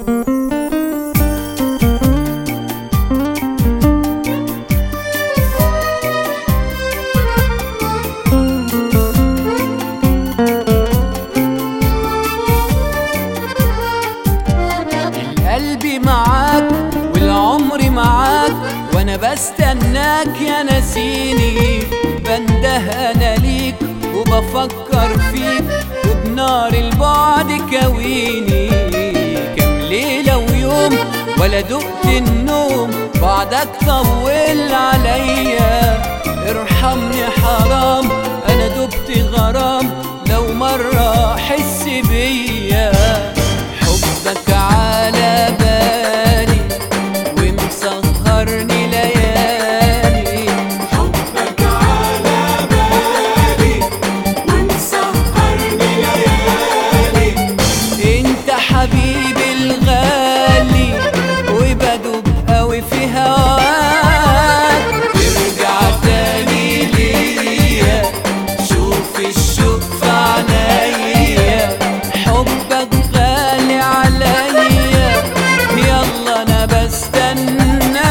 قلبي معاك والعمر معاك، وانا بستناك يا ناسيني. بنده انا ليك وبفكر فيك، وبنار البعد كويني. كم ليلة ويوم ولا دقت النوم، بعدك طول عليا. ارحمني حرام انا دبت غرام، لو مرة حس بيا. حبك على بالي ومسهرني ليالي. حبك على بالي ومسهرني ليالي. انت حبيبي الغالي وبدوب قوي في هواك. ارجع تاني ليا شوف الشوق في عينيا. حبك غالي عليا، يلا انا بستناك.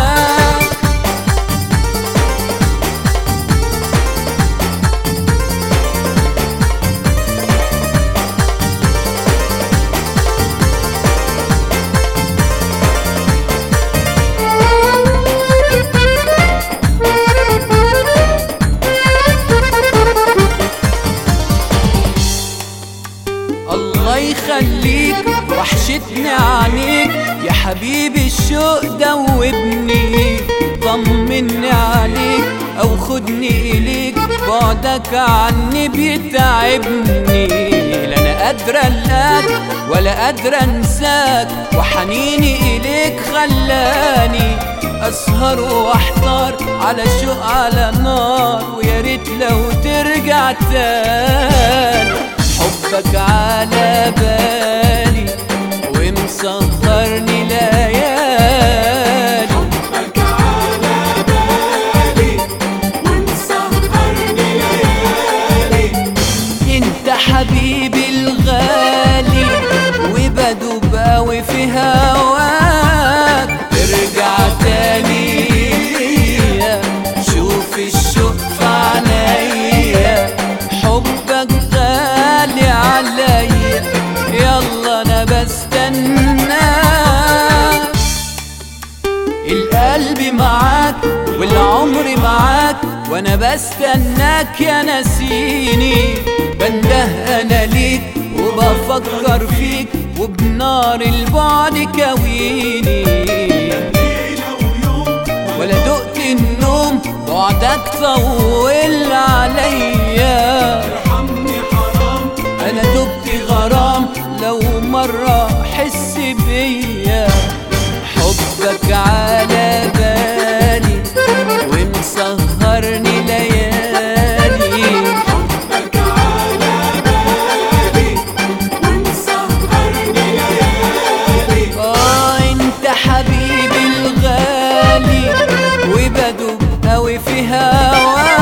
الله يخليك وحشتني عنيك يا حبيبي. الشوق دوبني، طمني عليك او خدني اليك. بعدك عني بيتعبني، لا انا قادرة الاقاك ولا قادرة انساك. وحنيني اليك خلاني اسهر واحتار، على شوق على نار. ويا ريت لو ترجع تاني. حبك على بالي ومسهرني ليالي. حبك على بالي ومسهرني ليالي. انت حبيبي الغالي وبدوب قوي في هواك. ارجع تاني شوف الشوق في عينيا. حبك غالي عليا، يلا انا بستناك. القلب معاك والعمر معاك، وانا بستناك يا ناسيني. بنده انا ليك وبفكر فيك، وبنار البعد كويني. ليلة ويوم ولا دقت النوم، بعدك طول عليا. ارحمني حرام انا دبت غرام، لو مرة حس بيا. حبك على بالي ومسهرني ليالي. حبك على بالي ومسهرني ليالي. انت حبيبي الغالي وبدوب قوي في هواك.